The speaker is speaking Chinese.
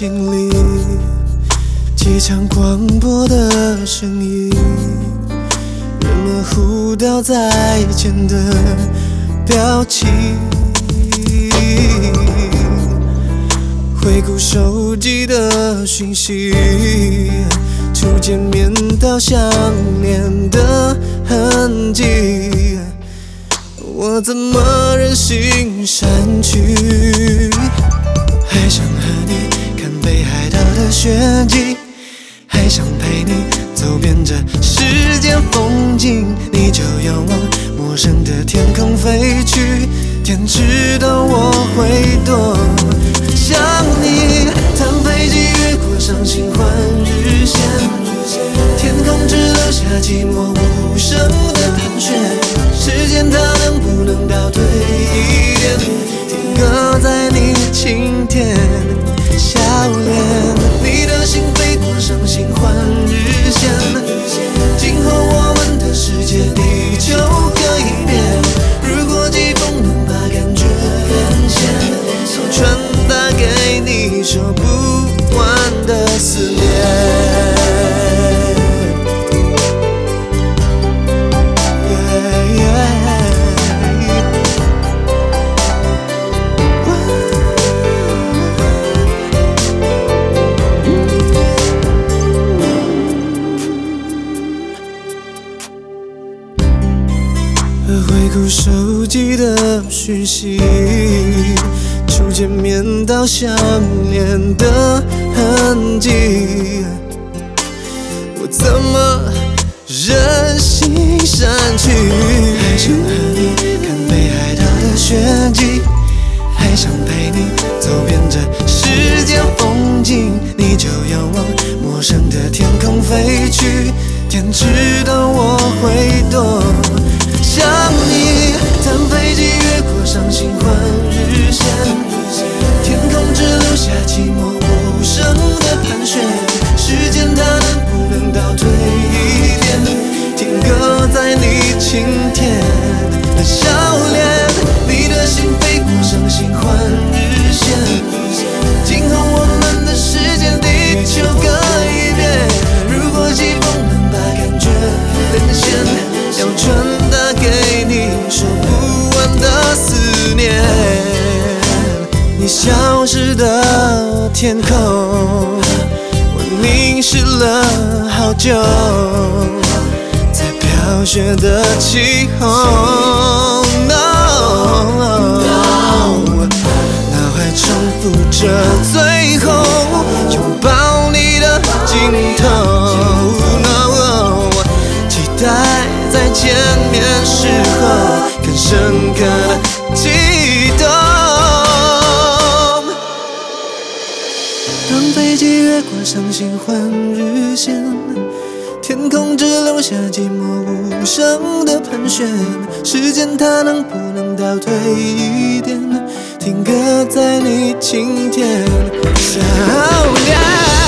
心里，机场广播的声音，人们互道再见的表情。回顾手机的讯息，初见面到相恋的痕迹，我怎么忍心删去？还想和你看北海道的雪景，还想陪你走遍这世间风景，你就要往陌生的天空飞去，天知道我会多想你。谈飞机越过伤心换日线，天空只留下寂寞无声的盘旋，时间它能不能倒退一点，停格在你晴天笑脸，你的心飞过伤心换日线，今后我们的世界地球可以变，如果季风能把感觉连线，就传达给你说不完的思念。回顾手机的讯息，初见面到相恋的痕迹，我怎么忍心删去？还想和你看北海道的雪景，还想陪你走遍这世间风景，你就要往陌生的天空飞去，天知道我会多想你。谈飞机越过伤心换日线，天空只留下寂寞无声的盘旋，时间它能不能倒退一点，停格在你晴天的笑脸，你的心飞过伤心换日线，今后我们的世界地球可以变，如果季风能把感觉连线，要传达给你说不完的思念。你消失的天空，我凝视了好久，在飘雪的气候，脑海重复着最后拥抱你的镜头，期待在见面时候更深刻的悸动。当飞机越过伤心换日线，天空只留下寂寞无声的盘旋，时间它能不能倒退一点，停格在你晴天笑脸。